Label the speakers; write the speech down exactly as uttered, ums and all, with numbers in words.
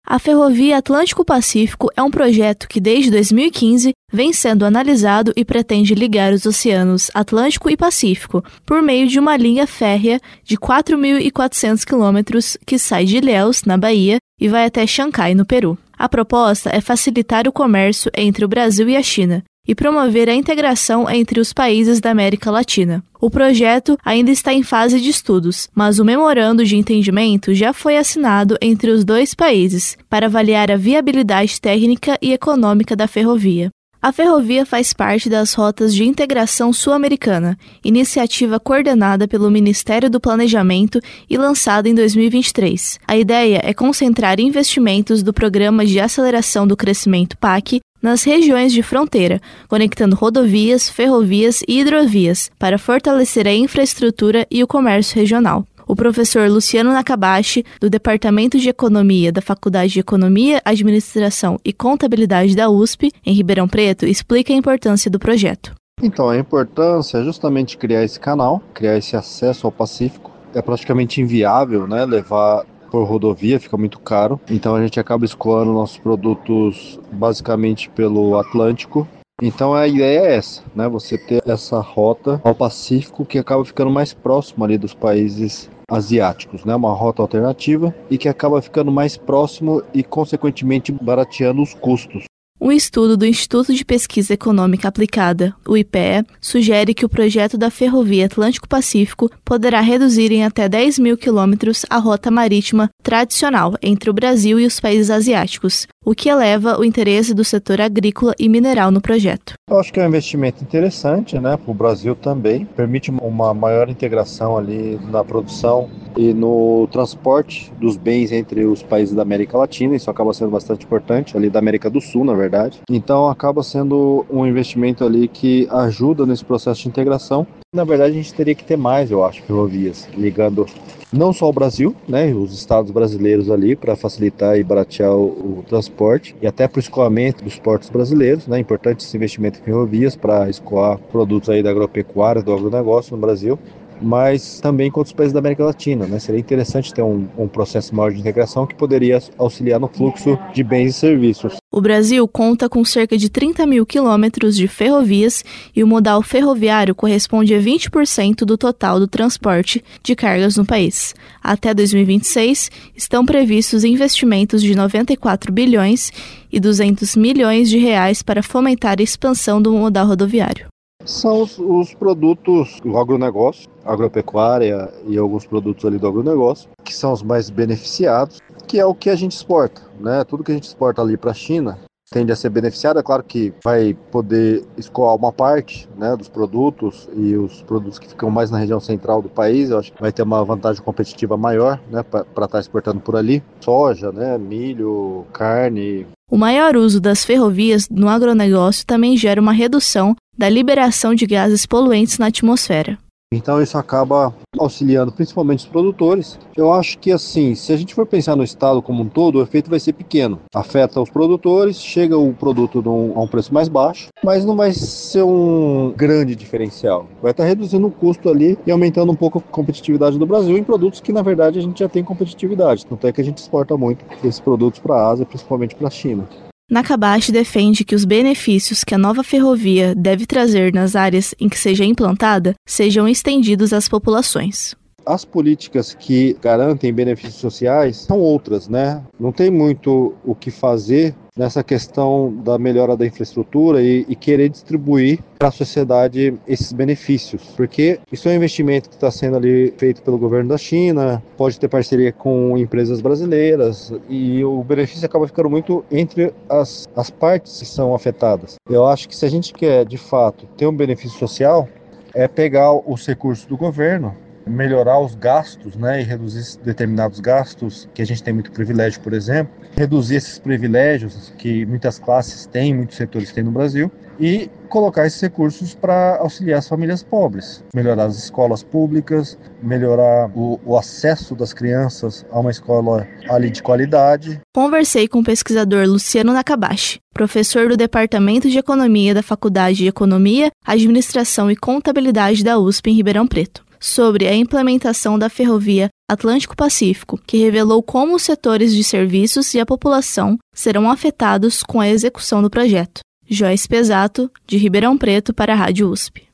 Speaker 1: A Ferrovia Atlântico-Pacífico é um projeto que, desde dois mil e quinze, vem sendo analisado e pretende ligar os oceanos Atlântico e Pacífico por meio de uma linha férrea de quatro mil e quatrocentos quilômetros que sai de Ilhéus, na Bahia, e vai até Xangai, no Peru. A proposta é facilitar o comércio entre o Brasil e a China e promover a integração entre os países da América Latina. O projeto ainda está em fase de estudos, mas o memorando de entendimento já foi assinado entre os dois países para avaliar a viabilidade técnica e econômica da ferrovia. A ferrovia faz parte das Rotas de Integração Sul-Americana, iniciativa coordenada pelo Ministério do Planejamento e lançada em dois mil e vinte e três. A ideia é concentrar investimentos do Programa de Aceleração do Crescimento P A C nas regiões de fronteira, conectando rodovias, ferrovias e hidrovias para fortalecer a infraestrutura e o comércio regional. O professor Luciano Nakabashi, do Departamento de Economia da Faculdade de Economia, Administração e Contabilidade da U S P, em Ribeirão Preto, explica a importância do projeto.
Speaker 2: Então, a importância é justamente criar esse canal, criar esse acesso ao Pacífico. É praticamente inviável, né, levar por rodovia, fica muito caro. Então a gente acaba escoando nossos produtos basicamente pelo Atlântico. Então a ideia é essa, né? Você ter essa rota ao Pacífico que acaba ficando mais próximo ali dos países asiáticos, né? Uma rota alternativa e que acaba ficando mais próximo e consequentemente barateando os custos.
Speaker 1: Um estudo do Instituto de Pesquisa Econômica Aplicada, o I P E, sugere que o projeto da Ferrovia Atlântico-Pacífico poderá reduzir em até dez mil quilômetros a rota marítima tradicional entre o Brasil e os países asiáticos, o que eleva o interesse do setor agrícola e mineral no projeto.
Speaker 2: Eu acho que é um investimento interessante, né, para o Brasil também. Permite uma maior integração ali na produção e no transporte dos bens entre os países da América Latina. Isso acaba sendo bastante importante, ali da América do Sul, na verdade. Então acaba sendo um investimento ali que ajuda nesse processo de integração. Na verdade, a gente teria que ter mais, eu acho, ferrovias, ligando não só o Brasil, né, os estados brasileiros ali, para facilitar e baratear o, o transporte e até para o escoamento dos portos brasileiros, né, importante esse investimento em ferrovias para escoar produtos aí da agropecuária, do agronegócio no Brasil, mas também com outros países da América Latina, né? Seria interessante ter um, um processo maior de integração que poderia auxiliar no fluxo de bens e serviços.
Speaker 1: O Brasil conta com cerca de trinta mil quilômetros de ferrovias e o modal ferroviário corresponde a vinte por cento do total do transporte de cargas no país. Até dois mil e vinte e seis, estão previstos investimentos de noventa e quatro bilhões e duzentos milhões de reais para fomentar a expansão do modal rodoviário.
Speaker 2: São os, os produtos do agronegócio, agropecuária e alguns produtos ali do agronegócio, que são os mais beneficiados, que é o que a gente exporta, né? Tudo que a gente exporta ali para a China tende a ser beneficiado. É claro que vai poder escoar uma parte, né, dos produtos e os produtos que ficam mais na região central do país, eu acho que vai ter uma vantagem competitiva maior, né, para estar exportando por ali. Soja, né, milho, carne.
Speaker 1: O maior uso das ferrovias no agronegócio também gera uma redução da liberação de gases poluentes na atmosfera.
Speaker 2: Então isso acaba auxiliando principalmente os produtores. Eu acho que assim, se a gente for pensar no estado como um todo, o efeito vai ser pequeno. Afeta os produtores, chega o produto num, a um preço mais baixo, mas não vai ser um grande diferencial. Vai estar reduzindo o custo ali e aumentando um pouco a competitividade do Brasil em produtos que na verdade a gente já tem competitividade. Tanto é que a gente exporta muito esses produtos para a Ásia, principalmente para a China.
Speaker 1: Nakabashi defende que os benefícios que a nova ferrovia deve trazer nas áreas em que seja implantada sejam estendidos às populações.
Speaker 2: As políticas que garantem benefícios sociais são outras, né? Não tem muito o que fazer nessa questão da melhora da infraestrutura e, e querer distribuir para a sociedade esses benefícios, porque isso é um investimento que está sendo ali feito pelo governo da China, pode ter parceria com empresas brasileiras e o benefício acaba ficando muito entre as, as partes que são afetadas. Eu acho que se a gente quer, de fato, ter um benefício social, é pegar os recursos do governo, melhorar os gastos, né, e reduzir determinados gastos, que a gente tem muito privilégio, por exemplo, reduzir esses privilégios que muitas classes têm, muitos setores têm no Brasil, e colocar esses recursos para auxiliar as famílias pobres, melhorar as escolas públicas, melhorar o, o acesso das crianças a uma escola ali de qualidade.
Speaker 1: Conversei com o pesquisador Luciano Nakabashi, professor do Departamento de Economia da Faculdade de Economia, Administração e Contabilidade da U S P em Ribeirão Preto. sobre a implementação da ferrovia Atlântico-Pacífico, que revelou como os setores de serviços e a população serão afetados com a execução do projeto. Joyce Pesato, de Ribeirão Preto, para a Rádio U S P.